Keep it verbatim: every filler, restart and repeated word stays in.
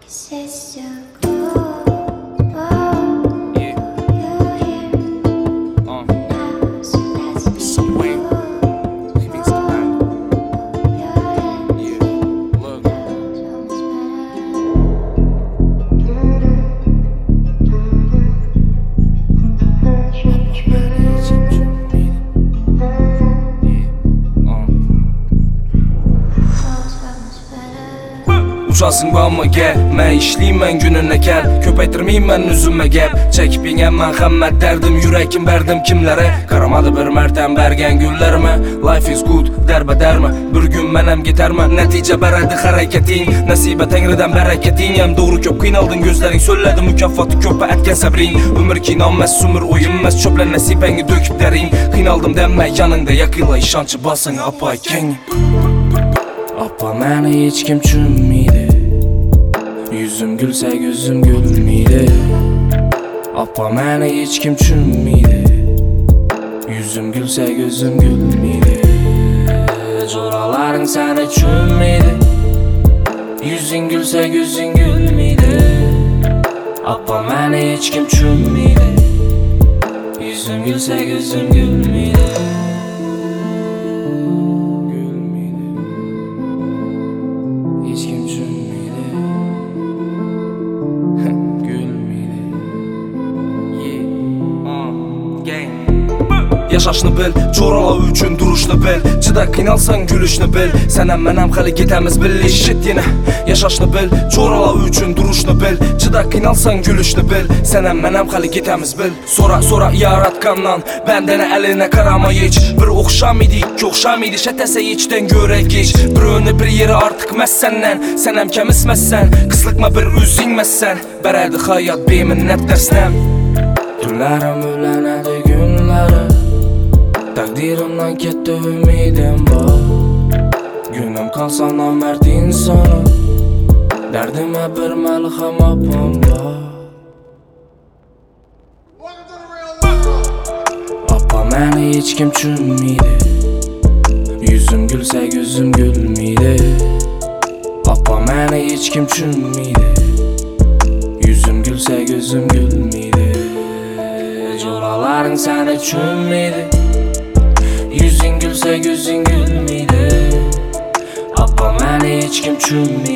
Uçasın bağıma gel, mən işliyim gününə gəl. Köpəytirməyim mən üzümə gəl. Çəkib yengəm mən xəmmət dərdim, yürəkim bərdim kimlərə. Qaramadı bir mərtəm bərgən güllərmə. Life is good, dərbə dərmə. Bir gün mənəm getərmə, nəticə bərədi xərəkətin. Nəsibə təngridən bərəkətin. Yəm doğru köp qıynaldın gözlərin, söylədi mükafatı köpə ətkən səbrin. Ömür ki inanməz, sümür oyunməz, çöplən nəsibəni döküb dərin. Qıynaldım dənmə yanında, yakıyla işancı basın apa ikən. Apa məni heç kim çünməydi. Yüzüm gülsə gözüm gülməydi. Apa məni heç kim çünməydi. Yüzüm gülsə gözüm gülməydi. Coraların səni çünməydi. Yüzün gülsə gözün gülməydi. Apa məni heç kim çünməydi. Yüzüm gülsə gözüm gülməydi. Heç kim çünməydi. Gülməydi. Yaşaşını bil, corala üçün duruşunu bil. Çıda qıynalsan gülüşünü bil. Sənəm mənəm xəli getəmiz billi şit yenə. Yaşaşını bil, corala üçün duruşunu bil. Çıda qıynalsan gülüşünü bil. Sənəm mənəm xəli getəmiz bil. Sonra sonra yaratqandan bəndənə əlinə qarama yeç. Bir oxşam idi, iki oxşam idi. Şətəsə yeçdən görək geç. Bir önü bir yeri artıq məz səndən. Sənəm kəmisməzsən, qıslıqma bir üzünməzsən. Bərədi hayat beminnət dərsnəm. Günlərim ölənədi günləri. Takdirimden ketdi ümidim var. Günüm kalsa namert insanım. Derdime bir melhem apam var. Apa məni heç kim çünməydi. Yüzüm gülsə gözüm gülməydi. Apa məni heç kim çünməydi. Yüzüm gülsə gözüm gülməydi. Coraların səni çünməydi. Yüzün gülsə gözün gülməydi. Apa məni heç kim çünməydi.